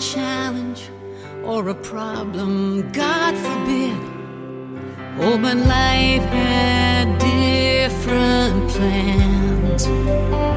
challenge or a problem, God forbid. Oh, but life had different plans.